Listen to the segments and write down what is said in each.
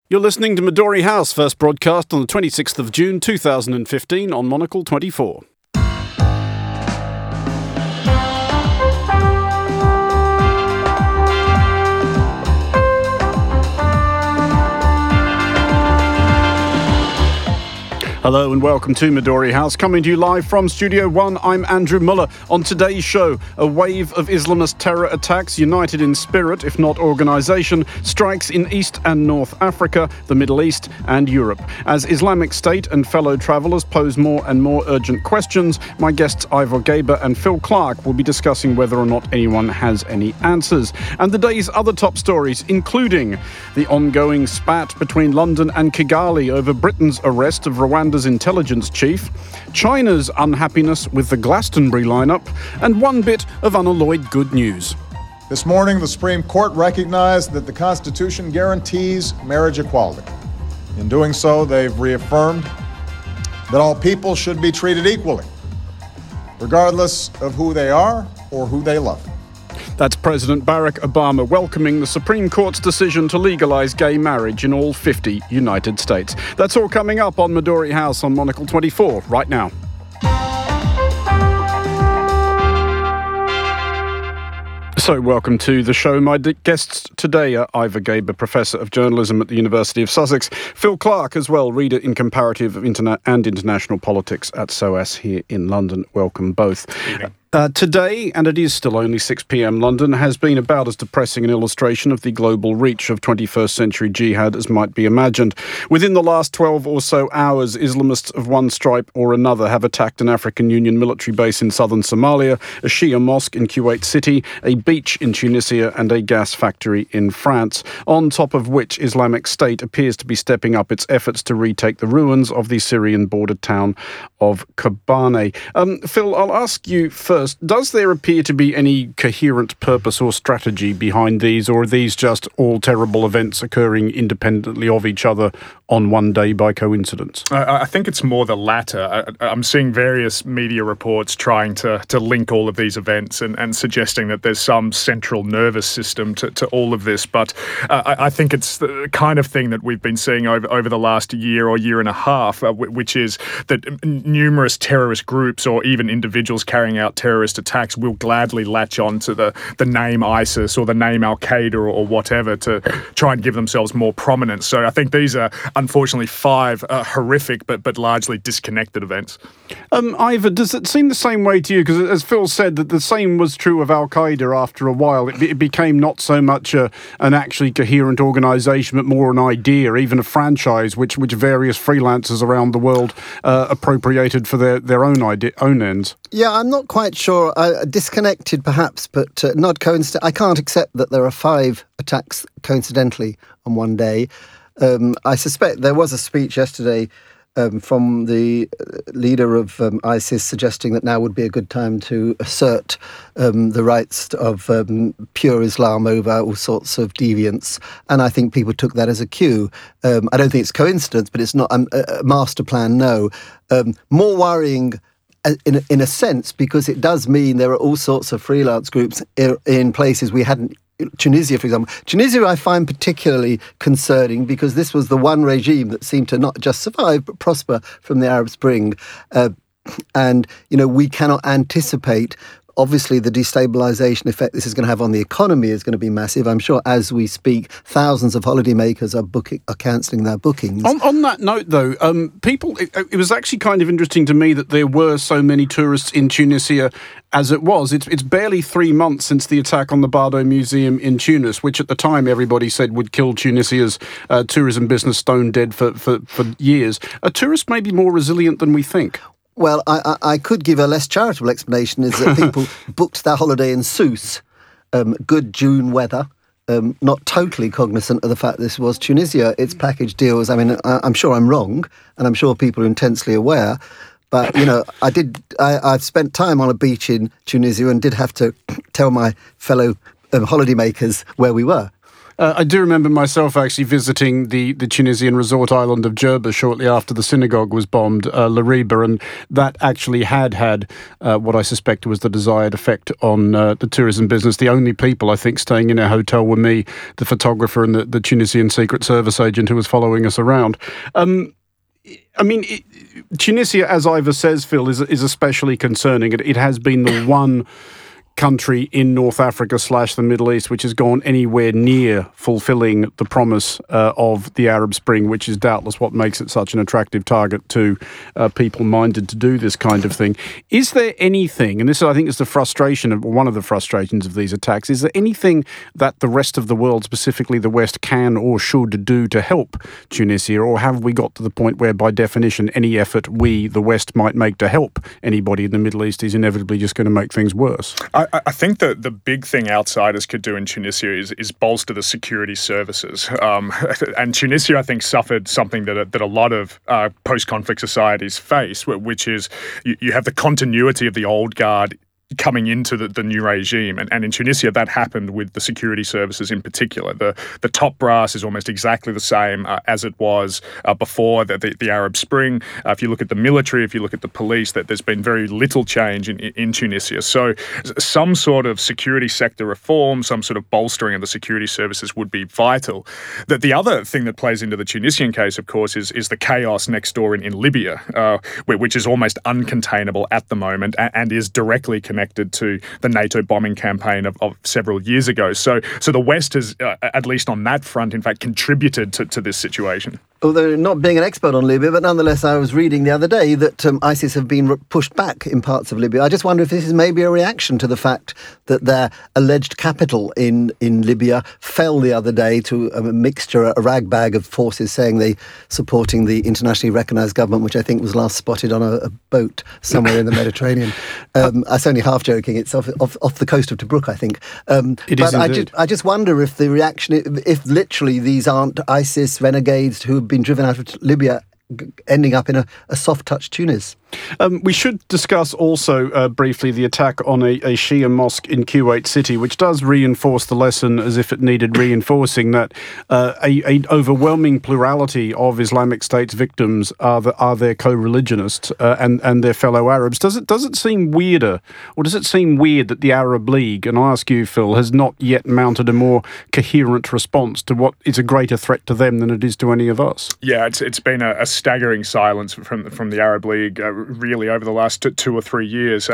You're listening to Midori House, first broadcast on the 26th of June 2015 on Monocle 24. Hello and welcome to Midori House, coming to you live from Studio One. I'm Andrew Muller. On today's show, a wave of Islamist terror attacks, united in spirit, if not organisation, strikes in East and North Africa, the Middle East and Europe. As Islamic State and fellow travellers pose more and more urgent questions, my guests Ivor Gaber and Phil Clark will be discussing whether or not anyone has any answers. And the day's other top stories, including the ongoing spat between London and Kigali over Britain's arrest of Rwanda's intelligence chief, China's unhappiness with the Glastonbury lineup, and one bit of unalloyed good news. This morning, the Supreme Court recognized that the Constitution guarantees marriage equality. In doing so, they've reaffirmed that all people should be treated equally, regardless of who they are or who they love. That's President Barack Obama welcoming the Supreme Court's decision to legalise gay marriage in all 50 United States. That's all coming up on Midori House on Monocle 24 right now. So welcome to the show. My guests today are Ivor Gaber, Professor of Journalism at the University of Sussex, Phil Clark as well, Reader in Comparative and International Politics at SOAS here in London. Welcome both. Today, and it is still only 6 p.m. London, has been about as depressing an illustration of the global reach of 21st century jihad as might be imagined. Within the last 12 or so hours, Islamists of one stripe or another have attacked an African Union military base in southern Somalia, a Shia mosque in Kuwait City, a beach in Tunisia and a gas factory in France, on top of which Islamic State appears to be stepping up its efforts to retake the ruins of the Syrian border town of Kobane. Phil, I'll ask you first, does there appear to be any coherent purpose or strategy behind these, or are these just all terrible events occurring independently of each other on one day by coincidence? I think it's more the latter. I'm seeing various media reports trying to link all of these events and suggesting that there's some central nervous system to all of this. But I think it's the kind of thing that we've been seeing over the last year or year and a half, which is that numerous terrorist groups or even individuals carrying out terrorist attacks will gladly latch on to the name ISIS or the name Al-Qaeda or whatever to try and give themselves more prominence. So I think these are, unfortunately, five horrific but largely disconnected events. Ivor, does it seem the same way to you? Because as Phil said, that the same was true of Al-Qaeda after a while. It became not so much an actually coherent organisation, but more an idea, even a franchise, which various freelancers around the world appropriated for their own ends. Yeah, I'm not quite sure. Disconnected, perhaps, but not coincident. I can't accept that there are 5 attacks coincidentally on one day. I suspect there was a speech yesterday from the leader of ISIS suggesting that now would be a good time to assert the rights of pure Islam over all sorts of deviants. And I think people took that as a cue. I don't think it's coincidence, but it's not a master plan, no. More worrying in a sense, because it does mean there are all sorts of freelance groups in places we hadn't. Tunisia, for example. Tunisia I find particularly concerning because this was the one regime that seemed to not just survive but prosper from the Arab Spring. And, we cannot anticipate. Obviously, the destabilisation effect this is going to have on the economy is going to be massive. I'm sure as we speak, thousands of holidaymakers are cancelling their bookings. On that note, though, it was actually kind of interesting to me that there were so many tourists in Tunisia as it was. It's barely 3 months since the attack on the Bardo Museum in Tunis, which at the time everybody said would kill Tunisia's tourism business stone dead for years. Are tourists maybe more resilient than we think? Well, I could give a less charitable explanation, is that people booked their holiday in Sousse, good June weather, not totally cognizant of the fact this was Tunisia. Its package deals, I'm sure I'm wrong, and I'm sure people are intensely aware, but, I've spent time on a beach in Tunisia and did have to tell my fellow holidaymakers where we were. I do remember myself actually visiting the Tunisian resort island of Jerba shortly after the synagogue was bombed, Lariba, and that actually had what I suspect was the desired effect on the tourism business. The only people, I think, staying in our hotel were me, the photographer, and the Tunisian Secret Service agent who was following us around. Tunisia, as Ivor says, Phil, is especially concerning. It has been the one country in North Africa / the Middle East which has gone anywhere near fulfilling the promise of the Arab Spring, which is doubtless what makes it such an attractive target to people minded to do this kind of thing. Is there anything, and this I think is the frustration of one of the frustrations of these attacks, is there anything that the rest of the world, specifically the West, can or should do to help Tunisia, or have we got to the point where by definition any effort we, the West, might make to help anybody in the Middle East is inevitably just going to make things worse? I think that the big thing outsiders could do in Tunisia is bolster the security services. And Tunisia, I think, suffered something that a lot of post-conflict societies face, which is you have the continuity of the old guard coming into the new regime. And in Tunisia, that happened with the security services in particular. The top brass is almost exactly the same as it was before the Arab Spring. If you look at the military, if you look at the police, that there's been very little change in Tunisia. So some sort of security sector reform, some sort of bolstering of the security services would be vital. The other thing that plays into the Tunisian case, of course, is the chaos next door in Libya, which is almost uncontainable at the moment and is directly connected to the NATO bombing campaign of several years ago. So the West has, at least on that front, in fact, contributed to this situation. Although not being an expert on Libya, but nonetheless, I was reading the other day that ISIS have been pushed back in parts of Libya. I just wonder if this is maybe a reaction to the fact that their alleged capital in Libya fell the other day to a mixture, a ragbag of forces saying they supporting the internationally recognised government, which I think was last spotted on a boat somewhere in the Mediterranean. It's only half joking. It's off the coast of Tobruk, I think. It is indeed. I just wonder if the reaction, if literally these aren't ISIS renegades who have been driven out of Libya ending up in a soft-touch Tunis. We should discuss also briefly the attack on a Shia mosque in Kuwait City, which does reinforce the lesson, as if it needed reinforcing, that an overwhelming plurality of Islamic State's victims are their co-religionists and their fellow Arabs. Does it seem weirder, or does it seem weird that the Arab League, and I ask you, Phil, has not yet mounted a more coherent response to what is a greater threat to them than it is to any of us? Yeah, it's been a staggering silence from the Arab League really over the last 2 or 3 years.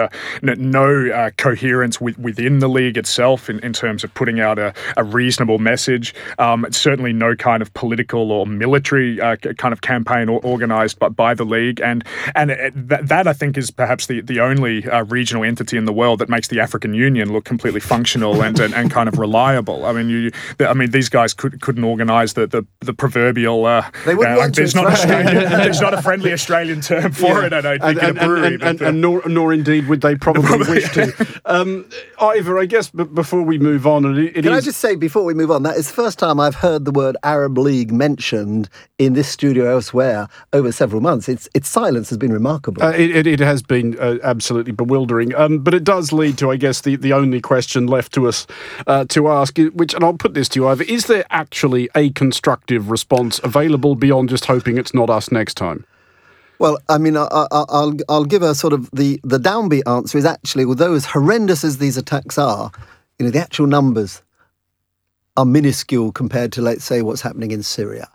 No coherence within the league itself in terms of putting out a reasonable message. Certainly no kind of political or military kind of campaign organised by the league. And that I think is perhaps the only regional entity in the world that makes the African Union look completely functional and kind of reliable. I mean, these guys couldn't organise the proverbial. They wouldn't want there's to. There's not a friendly Australian term for it, I don't think, in a brewery. And nor indeed would they probably wish to. Ivor, I guess before we move on... Can I just say, before we move on, that is the first time I've heard the word Arab League mentioned in this studio elsewhere over several months. Its silence has been remarkable. It has been absolutely bewildering. But it does lead to, I guess, the only question left to us to ask, which, and I'll put this to you, Ivor, is there actually a constructive response available beyond just hoping it's not us next time? Well, I mean, I'll give a sort of the downbeat answer is actually, although as horrendous as these attacks are, the actual numbers are minuscule compared to, let's say, what's happening in Syria.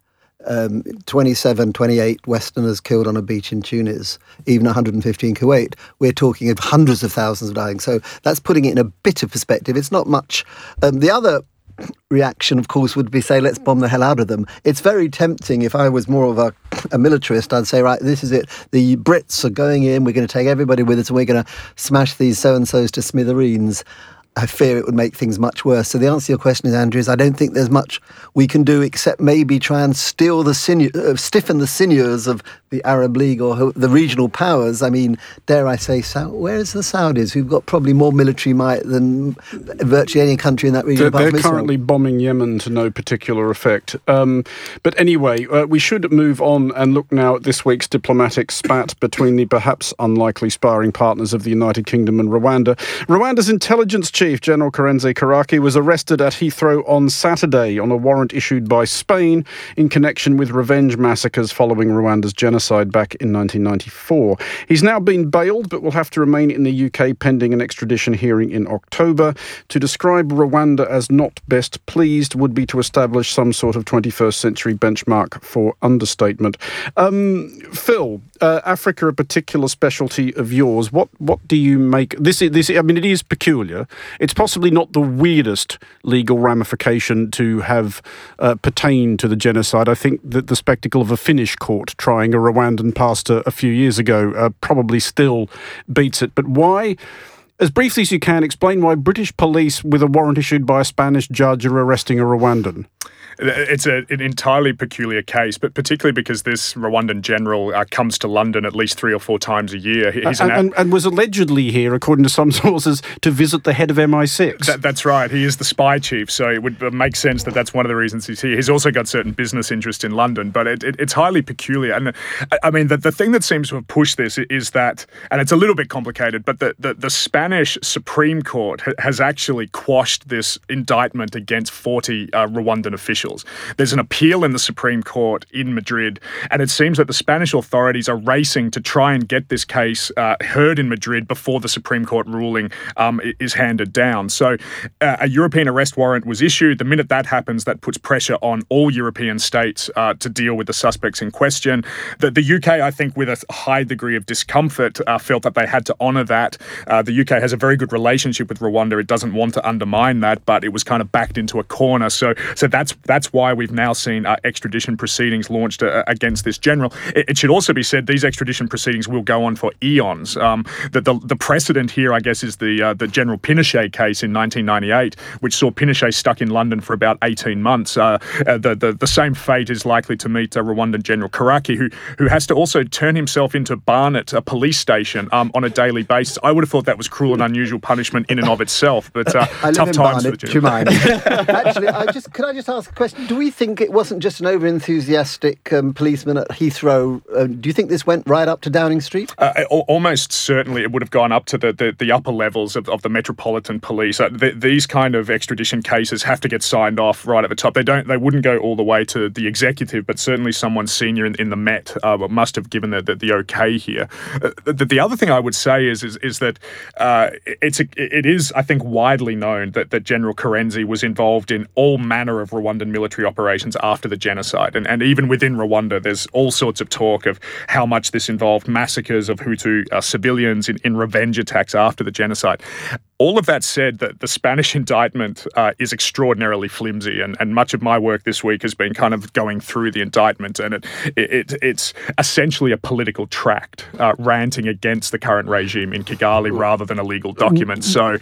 27, 28 Westerners killed on a beach in Tunis, even 150 in Kuwait. We're talking of hundreds of thousands dying. So that's putting it in a bit of perspective. It's not much. The other reaction, of course, would be say, let's bomb the hell out of them. It's very tempting. If I was more of a militarist, I'd say, right, this is it. The Brits are going in. We're going to take everybody with us and we're going to smash these so-and-sos to smithereens. I fear it would make things much worse. So the answer to your question is, Andrew, is I don't think there's much we can do except maybe try and stiffen the sinews of the Arab League or the regional powers. I mean, dare I say, where's the Saudis, who've got probably more military might than virtually any country in that region? They're currently bombing Yemen to no particular effect. But anyway, we should move on and look now at this week's diplomatic spat between the perhaps unlikely sparring partners of the United Kingdom and Rwanda. Rwanda's intelligence Chief, General Kerenzi Karaki, was arrested at Heathrow on Saturday on a warrant issued by Spain in connection with revenge massacres following Rwanda's genocide back in 1994. He's now been bailed, but will have to remain in the UK pending an extradition hearing in October. To describe Rwanda as not best pleased would be to establish some sort of 21st century benchmark for understatement. Phil, Africa, a particular specialty of yours. What do you make this? I mean, it is peculiar. It's possibly not the weirdest legal ramification to have pertained to the genocide. I think that the spectacle of a Finnish court trying a Rwandan pastor a few years ago probably still beats it. But why? As briefly as you can, explain why British police with a warrant issued by a Spanish judge are arresting a Rwandan. It's an entirely peculiar case, but particularly because this Rwandan general comes to London at least 3 or 4 times a year. And was allegedly here, according to some sources, to visit the head of MI6. That's right. He is the spy chief, so it would make sense that that's one of the reasons he's here. He's also got certain business interest in London, but it's highly peculiar. And I mean, the thing that seems to have pushed this is that, and it's a little bit complicated, but the Spanish Supreme Court has actually quashed this indictment against 40 Rwandan officials. There's an appeal in the Supreme Court in Madrid, and it seems that the Spanish authorities are racing to try and get this case heard in Madrid before the Supreme Court ruling is handed down. So a European arrest warrant was issued. The minute that happens, that puts pressure on all European states to deal with the suspects in question. The UK, I think, with a high degree of discomfort, felt that they had to honour that. The UK has a very good relationship with Rwanda. It doesn't want to undermine that, but it was kind of backed into a corner. So that's why we've now seen extradition proceedings launched against this general. It should also be said these extradition proceedings will go on for eons. The precedent here, I guess, is the General Pinochet case in 1998, which saw Pinochet stuck in London for about 18 months. The same fate is likely to meet Rwandan General Karaki, who has to also turn himself into Barnet, a police station, on a daily basis. I would have thought that was cruel and unusual punishment in and of itself, but tough times for the general. Do you mind? Actually, could I just ask a question? Do we think it wasn't just an over-enthusiastic policeman at Heathrow? Do you think this went right up to Downing Street? Almost certainly it would have gone up to the upper levels of the Metropolitan Police. These kind of extradition cases have to get signed off right at the top. They wouldn't go all the way to the executive, but certainly someone senior in the Met must have given the okay here. The other thing I would say is that it is, I think, widely known that General Kerenzi was involved in all manner of Rwandan military operations after the genocide. And even within Rwanda, there's all sorts of talk of how much this involved massacres of Hutu civilians in revenge attacks after the genocide. All of that said, the Spanish indictment is extraordinarily flimsy, and much of my work this week has been kind of going through the indictment, and it's essentially a political tract ranting against the current regime in Kigali rather than a legal document. So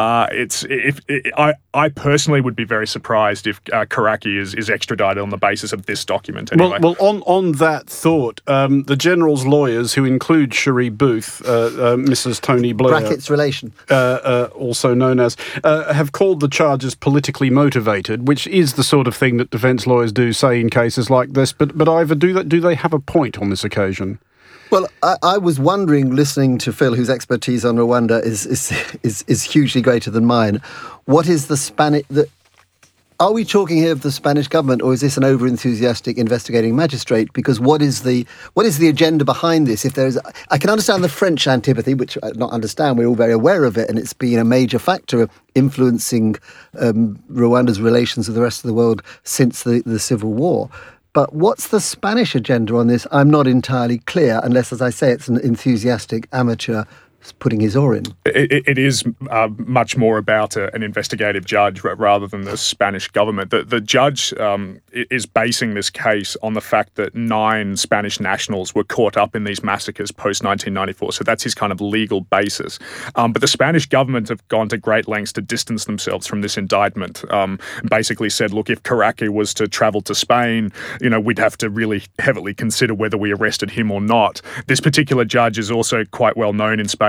I personally would be very surprised if Karaki is extradited on the basis of this document. Anyway. Well, on that thought, the General's lawyers, who include Cherie Booth, Mrs. Tony Blair, brackets relation, also known as, have called the charges politically motivated, which is the sort of thing that defence lawyers do say in cases like this. But Ivor, do they have a point on this occasion? Well, I was wondering, listening to Phil, whose expertise on Rwanda is hugely greater than mine, what is the Spanish... Are we talking here of the Spanish government, or is this an over-enthusiastic investigating magistrate? Because what is the agenda behind this? If there is, I can understand the French antipathy, which I not understand. We're all very aware of it, and it's been a major factor of influencing Rwanda's relations with the rest of the world since the Civil War. But what's the Spanish agenda on this? I'm not entirely clear, unless, as I say, it's an enthusiastic amateur putting his oar in. It is much more about an investigative judge rather than the Spanish government. The judge is basing this case on the fact that 9 Spanish nationals were caught up in these massacres post-1994. So that's his kind of legal basis. But the Spanish government have gone to great lengths to distance themselves from this indictment. Basically said, look, if Karaki was to travel to Spain, we'd have to really heavily consider whether we arrested him or not. This particular judge is also quite well known in Spain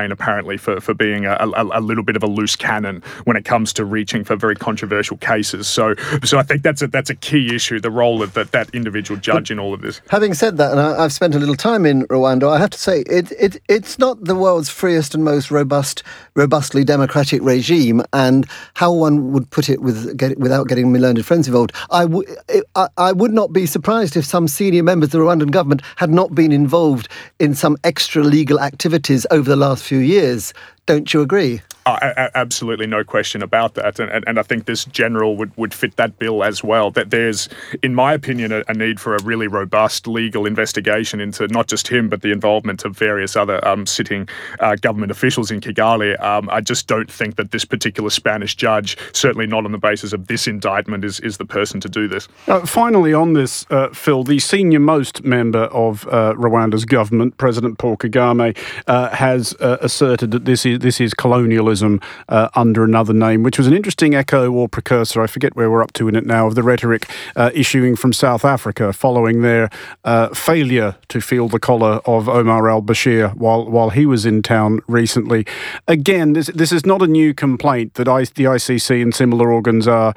Hussein apparently for being a little bit of a loose cannon when it comes to reaching for very controversial cases. So I think that's a key issue, the role of that individual judge in all of this. Having said that, and I've spent a little time in Rwanda, I have to say it's not the world's freest and most robustly democratic regime, and how one would put it without getting my learned friends involved, I would not be surprised if some senior members of the Rwandan government had not been involved in some extra legal activities over the last few years. Don't you agree? Absolutely, no question about that. And I think this general would fit that bill as well. That there's, in my opinion, a need for a really robust legal investigation into not just him, but the involvement of various other sitting government officials in Kigali. I just don't think that this particular Spanish judge, certainly not on the basis of this indictment, is the person to do this. Finally, on this, Phil, the senior-most member of Rwanda's government, President Paul Kagame, has asserted that this is colonialism under another name, which was an interesting echo or precursor, I forget where we're up to in it now, of the rhetoric issuing from South Africa following their failure to feel the collar of Omar al-Bashir while he was in town recently. Again, this is not a new complaint that the ICC and similar organs are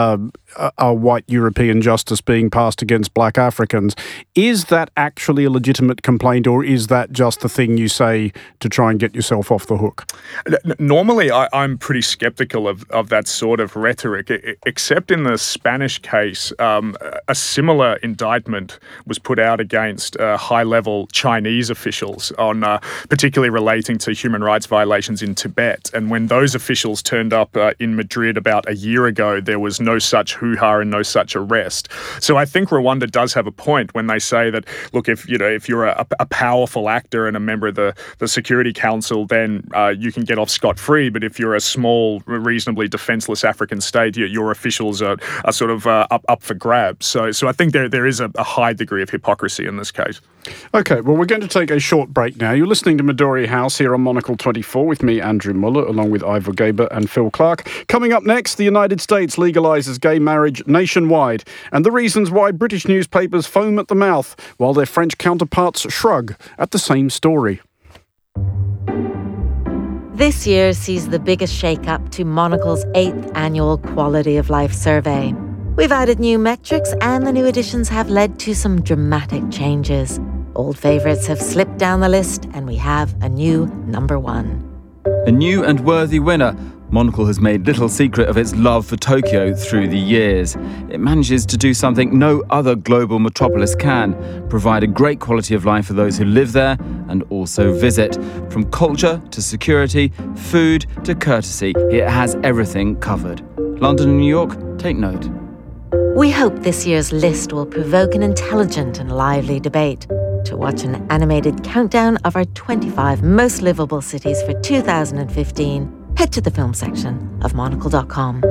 white European justice being passed against black Africans. Is that actually a legitimate complaint, or is that just the thing you say to try and get yourself off the hook? Normally, I'm pretty skeptical of that sort of rhetoric, except in the Spanish case. A similar indictment was put out against high-level Chinese officials on particularly relating to human rights violations in Tibet. And when those officials turned up in Madrid about a year ago, there was no such hoo-ha and no such arrest. So I think Rwanda does have a point when they say that, look, if you're a powerful actor and a member of the Security Council, then you can get off scot-free. But if you're a small, reasonably defenseless African state, your officials are sort of up for grabs. So I think there is a high degree of hypocrisy in this case. OK, well, we're going to take a short break now. You're listening to Midori House here on Monocle 24 with me, Andrew Muller, along with Ivor Gaber and Phil Clark. Coming up next, the United States legalises gay marriage nationwide, and the reasons why British newspapers foam at the mouth while their French counterparts shrug at the same story. This year sees the biggest shake-up to Monocle's 8th annual Quality of Life survey. We've added new metrics, and the new additions have led to some dramatic changes. Old favourites have slipped down the list, and we have a new number one. A new and worthy winner. Monocle has made little secret of its love for Tokyo through the years. It manages to do something no other global metropolis can, provide a great quality of life for those who live there and also visit. From culture to security, food to courtesy, it has everything covered. London and New York, take note. We hope this year's list will provoke an intelligent and lively debate. To watch an animated countdown of our 25 most livable cities for 2015, head to the film section of monocle.com.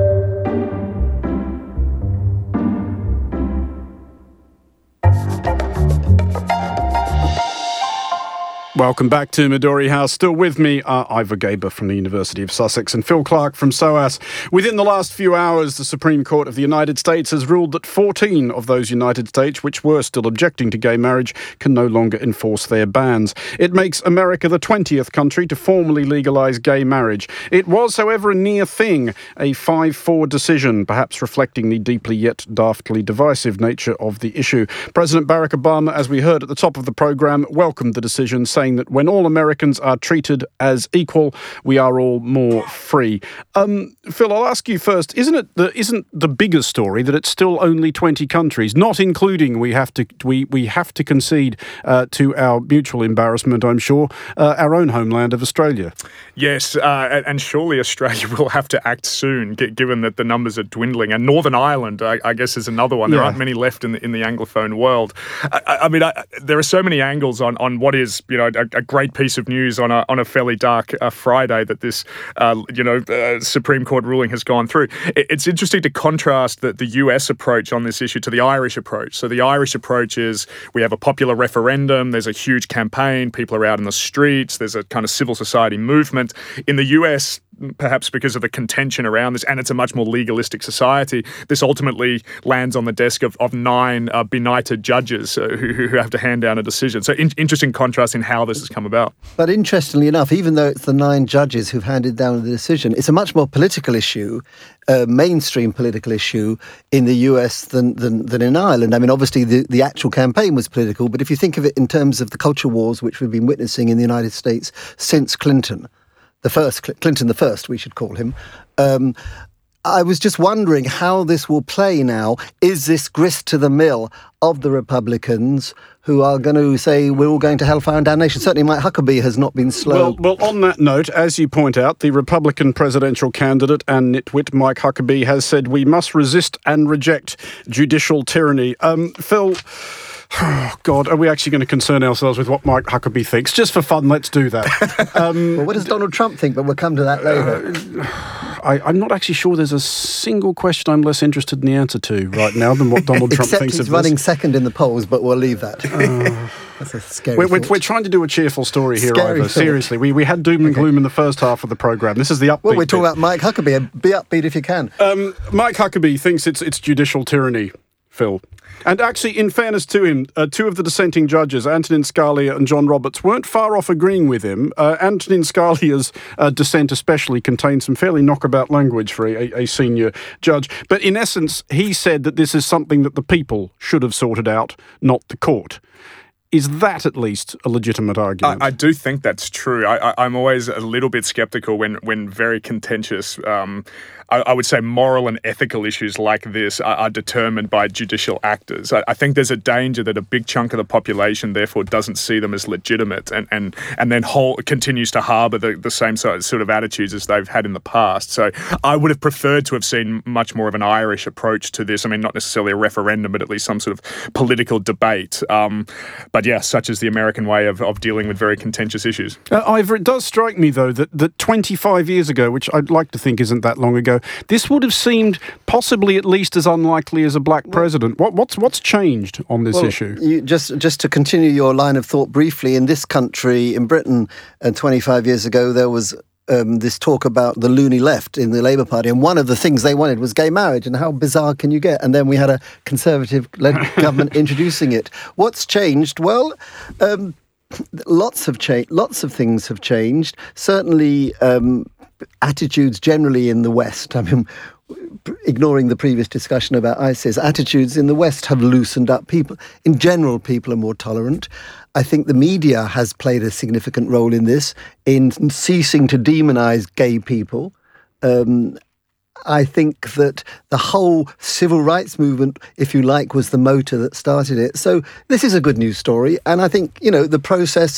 Welcome back to Midori House. Still with me are Ivor Gaber from the University of Sussex and Phil Clark from SOAS. Within the last few hours, the Supreme Court of the United States has ruled that 14 of those United States which were still objecting to gay marriage can no longer enforce their bans. It makes America the 20th country to formally legalise gay marriage. It was, however, a near thing, a 5-4 decision, perhaps reflecting the deeply yet daftly divisive nature of the issue. President Barack Obama, as we heard at the top of the programme, welcomed the decision, saying that when all Americans are treated as equal, we are all more free. Phil, I'll ask you first, isn't the bigger story that it's still only 20 countries, not including, we have to concede to our mutual embarrassment, I'm sure, our own homeland of Australia? Yes, and surely Australia will have to act soon, given that the numbers are dwindling. And Northern Ireland, I guess, is another one. There aren't many left in the Anglophone world. I mean, there are so many angles on what is, a great piece of news on a fairly dark Friday that this, Supreme Court ruling has gone through. It's interesting to contrast the US approach on this issue to the Irish approach. So the Irish approach is we have a popular referendum, there's a huge campaign, people are out in the streets, there's a kind of civil society movement. In the US, perhaps because of the contention around this, and it's a much more legalistic society, this ultimately lands on the desk of 9 benighted judges who have to hand down a decision. So interesting contrast in how this has come about. But interestingly enough, even though it's the 9 judges who've handed down the decision, it's a much more political issue, mainstream political issue in the US than in Ireland. I mean, obviously the actual campaign was political, but if you think of it in terms of the culture wars which we've been witnessing in the United States since Clinton the first, we should call him, I was just wondering how this will play now. Is this grist to the mill of the Republicans who are going to say we're all going to hellfire and damnation? Certainly Mike Huckabee has not been slow. Well, on that note, as you point out, the Republican presidential candidate and nitwit Mike Huckabee has said we must resist and reject judicial tyranny. Phil... Oh, God, are we actually going to concern ourselves with what Mike Huckabee thinks? Just for fun, let's do that. Well, what does Donald Trump think? But we'll come to that later. I'm not actually sure there's a single question I'm less interested in the answer to right now than what Donald Trump thinks of this. Except he's running second in the polls, but we'll leave that. That's a scary thought. We're trying to do a cheerful story here, Scary Ivor. thought. Seriously, we had doom and gloom in the first half of the programme. This is the upbeat Well, we're talking bit. about Mike Huckabee. Be upbeat if you can. Mike Huckabee thinks it's judicial tyranny, Phil. And actually, in fairness to him, 2 of the dissenting judges, Antonin Scalia and John Roberts, weren't far off agreeing with him. Antonin Scalia's dissent especially contained some fairly knockabout language for a senior judge. But in essence, he said that this is something that the people should have sorted out, not the court. Is that at least a legitimate argument? I do think that's true. I'm always a little bit sceptical when very contentious, I would say moral and ethical issues like this are determined by judicial actors. I think there's a danger that a big chunk of the population therefore doesn't see them as legitimate and then continues to harbour the same sort of attitudes as they've had in the past. So I would have preferred to have seen much more of an Irish approach to this. I mean, not necessarily a referendum, but at least some sort of political debate. But yes, such is the American way of dealing with very contentious issues. Ivor, it does strike me, though, that 25 years ago, which I'd like to think isn't that long ago, this would have seemed possibly at least as unlikely as a black president. What's changed on this issue? Just to continue your line of thought briefly, in this country, in Britain, 25 years ago, there was this talk about the loony left in the Labour Party, and one of the things they wanted was gay marriage, and how bizarre can you get? And then we had a Conservative-led government introducing it. What's changed? Well, lots of things have changed. Certainly, attitudes generally in the West. I mean, ignoring the previous discussion about ISIS, attitudes in the West have loosened up. People are more tolerant. I think the media has played a significant role in this, in ceasing to demonise gay people. I think that the whole civil rights movement, if you like, was the motor that started it. So this is a good news story, and I think the process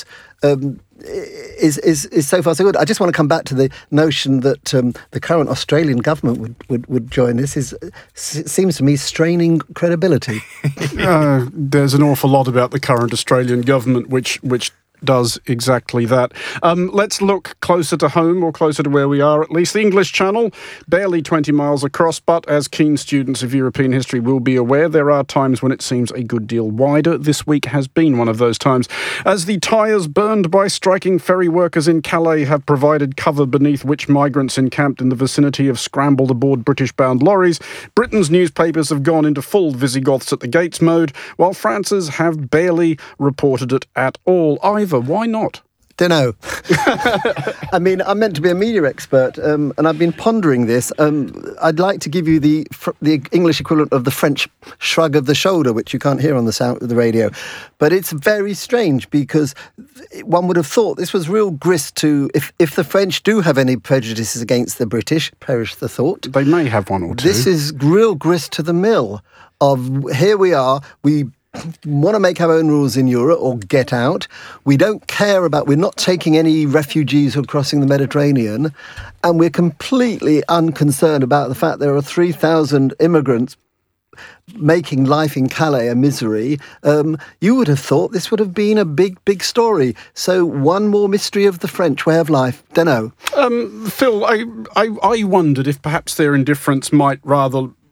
is so far so good. I just want to come back to the notion that the current Australian government would join this. Seems to me straining credibility. There's an awful lot about the current Australian government which does exactly that. Let's look closer to home, or closer to where we are at least. The English Channel, barely 20 miles across, but as keen students of European history will be aware, there are times when it seems a good deal wider. This week has been one of those times, as the tyres burned by striking ferry workers in Calais have provided cover beneath which migrants encamped in the vicinity have scrambled aboard British-bound lorries. Britain's newspapers have gone into full Visigoths at the gates mode, while France's have barely reported it at all. Ivor, why not? Dunno. I mean, I'm meant to be a media expert, and I've been pondering this. I'd like to give you the English equivalent of the French shrug of the shoulder, which you can't hear on the sound of the radio. But it's very strange, because one would have thought this was real grist to, if the French do have any prejudices against the British, perish the thought. They may have one or two. This is real grist to the mill of, here we are, we want to make our own rules in Europe or get out. We don't care about, we're not taking any refugees who are crossing the Mediterranean, and we're completely unconcerned about the fact there are 3,000 immigrants making life in Calais a misery. You would have thought this would have been a big, big story. So one more mystery of the French way of life. Dunno. Phil, I wondered if perhaps their indifference might rather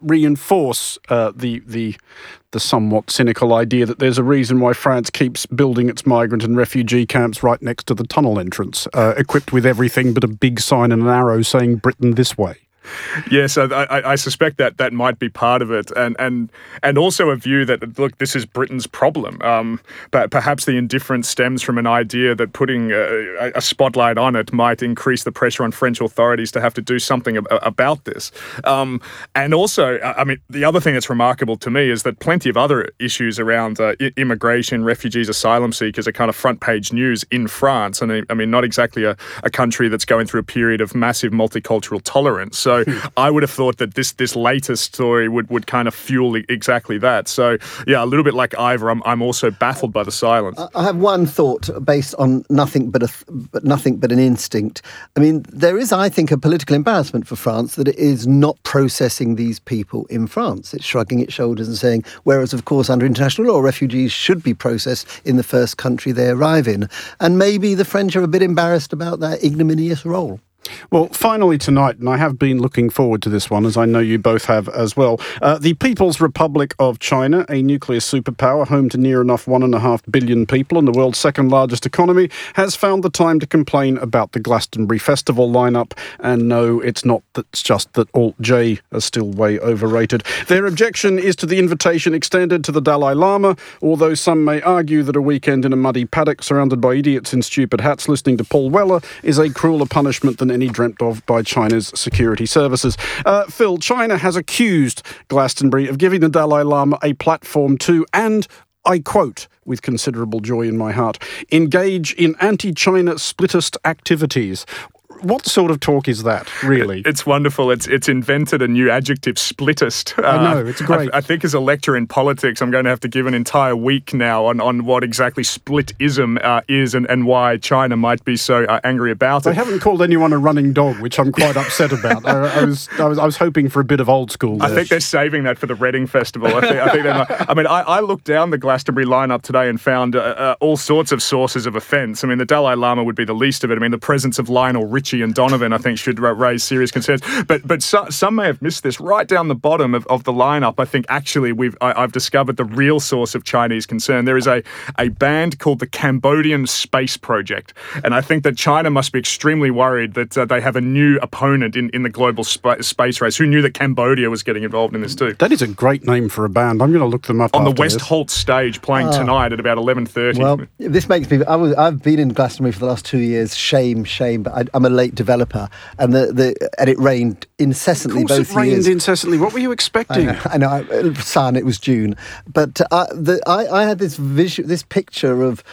reinforce the somewhat cynical idea that there's a reason why France keeps building its migrant and refugee camps right next to the tunnel entrance, equipped with everything but a big sign and an arrow saying Britain this way? Yes, I suspect that might be part of it, and also a view that, look, this is Britain's problem. But perhaps the indifference stems from an idea that putting a spotlight on it might increase the pressure on French authorities to have to do something about this. And also, I mean, the other thing that's remarkable to me is that plenty of other issues around immigration, refugees, asylum seekers are kind of front page news in France. And I mean, not exactly a country that's going through a period of massive multicultural tolerance. So I would have thought that this latest story would kind of fuel exactly that. So, yeah, a little bit like Ivor, I'm also baffled by the silence. I have one thought based on nothing but an instinct. I mean, there is, I think, a political embarrassment for France that it is not processing these people in France. It's shrugging its shoulders and saying, whereas, of course, under international law, refugees should be processed in the first country they arrive in. And maybe the French are a bit embarrassed about that ignominious role. Well, finally tonight, and I have been looking forward to this one, as I know you both have as well, the People's Republic of China, a nuclear superpower home to near enough 1.5 billion people and the world's second largest economy, has found the time to complain about the Glastonbury Festival lineup. And no, it's just that Alt-J are still way overrated. Their objection is to the invitation extended to the Dalai Lama, although some may argue that a weekend in a muddy paddock surrounded by idiots in stupid hats listening to Paul Weller is a crueler punishment than any dreamt of by China's security services. Phil, China has accused Glastonbury of giving the Dalai Lama a platform to, and I quote, with considerable joy in my heart, engage in anti-China splittist activities. What sort of talk is that, really? It's wonderful. It's invented a new adjective, splittist. I know, it's great. I think as a lecturer in politics, I'm going to have to give an entire week now on what exactly splitism is and why China might be so angry about it. They haven't called anyone a running dog, which I'm quite upset about. I was hoping for a bit of old school there. I think they're saving that for the Reading Festival. I think they might. I mean, I looked down the Glastonbury lineup today and found all sorts of sources of offence. I mean, the Dalai Lama would be the least of it. I mean, the presence of Lionel Richie and Donovan, I think, should raise serious concerns. But some may have missed this. Right down the bottom of the lineup, I think actually I've discovered the real source of Chinese concern. There is a band called the Cambodian Space Project, and I think that China must be extremely worried that they have a new opponent in the global space race. Who knew that Cambodia was getting involved in this too? That is a great name for a band. I'm going to look them up on the West Holt stage, playing tonight at about 11:30. Well, this makes me. I've been in Glastonbury for the last 2 years. Shame. But I'm a late developer, and it rained incessantly both years. Of course, it rained incessantly. What were you expecting? I know. Sun. It was June, but I had this picture of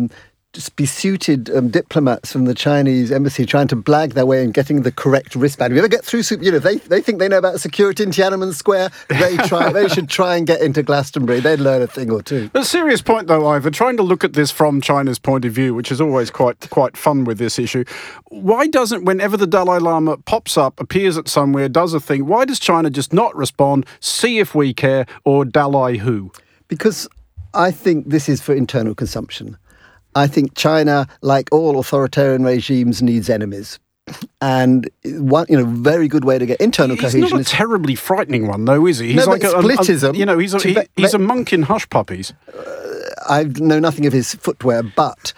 besuited diplomats from the Chinese embassy trying to blag their way and getting the correct wristband. If you ever get through, they think they know about security in Tiananmen Square. They should try and get into Glastonbury. They'd learn a thing or two. A serious point, though, Ivor, trying to look at this from China's point of view, which is always quite fun with this issue. Why doesn't, whenever the Dalai Lama pops up, appears at somewhere, does a thing, why does China just not respond, see if we care, or Dalai who? Because I think this is for internal consumption. I think China, like all authoritarian regimes, needs enemies. And one, very good way to get internal cohesion. He's not a terribly frightening one, though, is he? He's like splitism. He's a monk in Hush Puppies. I know nothing of his footwear, but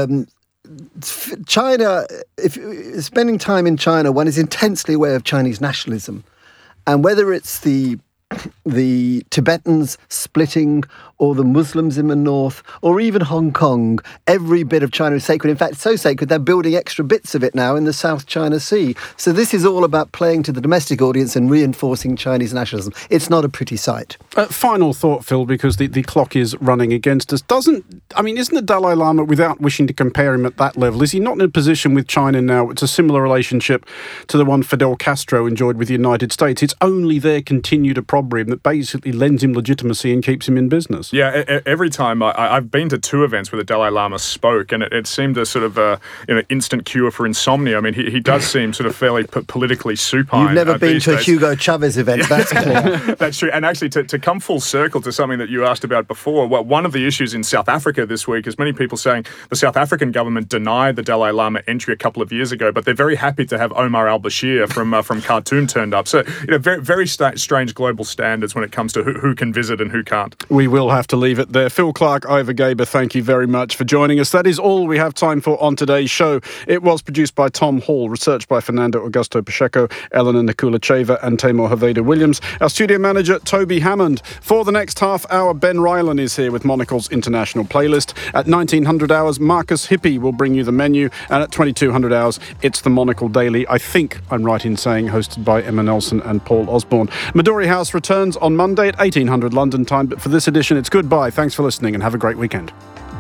China, if spending time in China, one is intensely aware of Chinese nationalism, and whether it's the Tibetans splitting, or the Muslims in the north, or even Hong Kong, every bit of China is sacred. In fact, so sacred, they're building extra bits of it now in the South China Sea. So this is all about playing to the domestic audience and reinforcing Chinese nationalism. It's not a pretty sight. Final thought, Phil, because the clock is running against us. Isn't the Dalai Lama, without wishing to compare him at that level, is he not in a position with China now? It's a similar relationship to the one Fidel Castro enjoyed with the United States. It's only their continued corroboree him, that basically lends him legitimacy and keeps him in business. Yeah, every time I've been to 2 events where the Dalai Lama spoke, and it seemed a sort of instant cure for insomnia. I mean, he does seem sort of fairly politically supine. You've never been to a days. Hugo Chavez event, that's clear. That's true. And actually, to come full circle to something that you asked about before, one of the issues in South Africa this week is many people saying the South African government denied the Dalai Lama entry a couple of years ago, but they're very happy to have Omar al-Bashir from Khartoum turned up. So, very, very strange global standards when it comes to who can visit and who can't. We will have to leave it there. Phil Clark, Ivor Gaber, thank you very much for joining us. That is all we have time for on today's show. It was produced by Tom Hall, researched by Fernando Augusto Pacheco, Eleanor Nicola-Cheva and Tamor Haveda Williams. Our studio manager, Toby Hammond. For the next half hour, Ben Rylan is here with Monocle's International Playlist. At 1900 hours, Marcus Hippie will bring you the menu. And at 2200 hours, it's the Monocle Daily. I think I'm right in saying hosted by Emma Nelson and Paul Osborne. Midori House returns on Monday at 1800 London time. But for this edition, it's goodbye. Thanks for listening and have a great weekend.